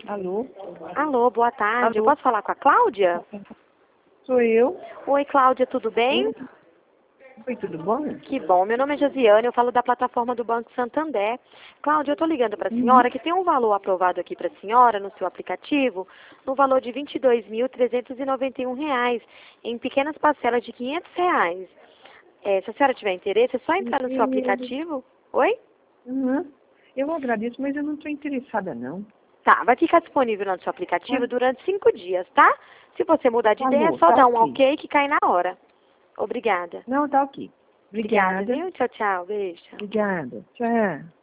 Alô? Alô, boa tarde. Eu Alô? posso falar com a Cláudia? Sou eu. Oi, Cláudia, tudo bem? Oi, tudo bom? Que bom. Meu nome é Josiane, eu falo da plataforma do Banco Santander. Cláudia, eu estou ligando para a senhora que tem um valor aprovado aqui para a senhora no seu aplicativo, no valor de R$ 22.391, em pequenas parcelas de R$ 500. Se a senhora tiver interesse, é só entrar no seu aplicativo. Oi? Uhum. Eu agradeço, mas eu não estou interessada, não. Tá, vai ficar disponível no seu aplicativo durante 5 dias, tá? Se você mudar de ideia, é Alô, só tá dar um ok. ok que cai na hora. Obrigada. Não, tá ok. Obrigada, Obrigada. viu? Tchau, tchau. Beijo. Obrigada. Tchau.